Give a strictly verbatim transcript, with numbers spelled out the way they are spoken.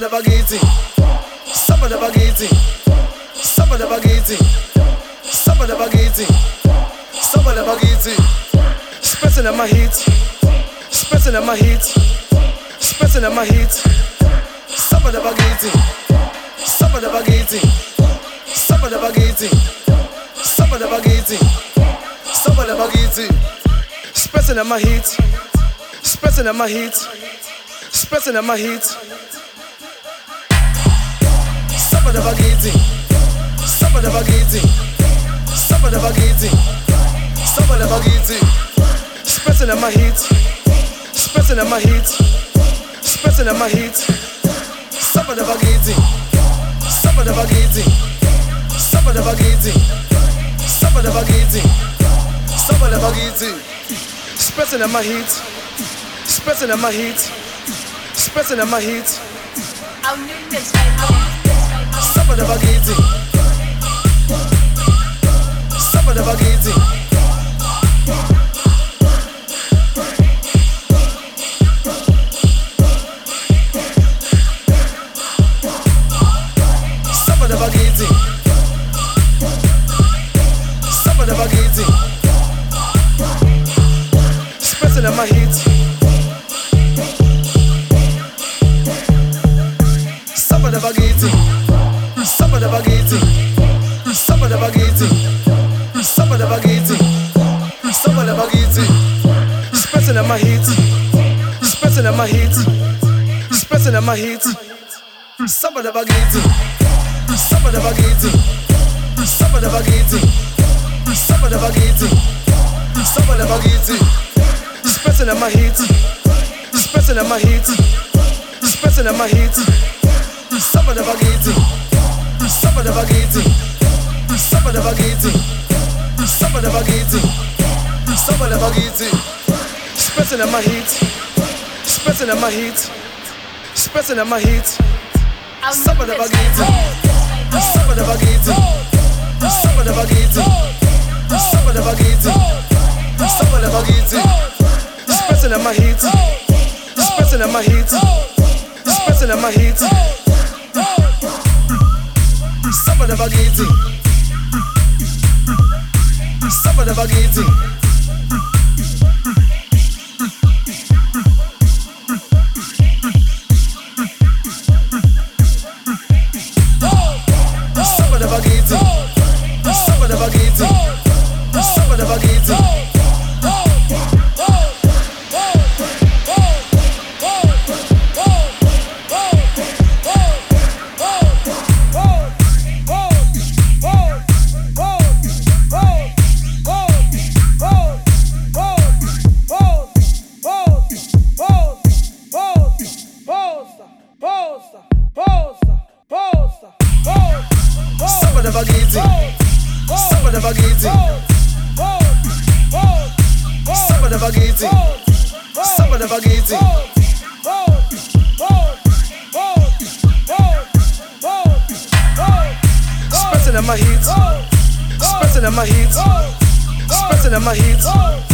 Samba da baguette, samba da baguette, samba da baguette, samba da baguette, samba da baguette. Spessing on my heat, spessing on my heat, spessing on my heat. Samba da baguette, samba da baguette, samba da baguette, samba da baguette, samba da baguette. Spessing on my heat, spessing on my heat, spessing on my heat. Samba da baguette, samba da baguette, samba da baguette, samba da baguette. Spessing on my heat, spessing on my heat, spessing on my heat. Samba da baguette, samba da baguette, samba da baguette, samba da baguette, samba da baguette. Spessing on my heat, spessing on my heat, spessing on my heat. Samba da baguette, samba da baguette. Samba da baguette, samba da baguette. Spessing on my heat, samba da baguette, samba da baguette, samba da baguette, samba da baguette, samba da baguette. Spessing on my heat, spessing on my heat, spessing on my heat. Samba da baguette, samba da baguette, samba da baguette, samba da baguette, samba da baguette. Spessing on my heat, spessing on my heat, spessing on my heat. Samba da baguette, samba da baguette, samba da baguette, samba da baguette, samba da baguette. Spessing on my heat, spessing on my heat, spessing on my heat. Samba da baguette, samba da baguette, samba da baguette, samba da baguette, samba da baguette. Spessing on my heat, spessing on my heat, spessing on my heat. Samba da baguette, samba da baguette. Samba da baguette, samba da baguette, samba da baguette. Samba da baguette, samba da baguette, samba da baguette, samba da baguette. Spessing on my heat, spessing on my heat, spessing on my heat.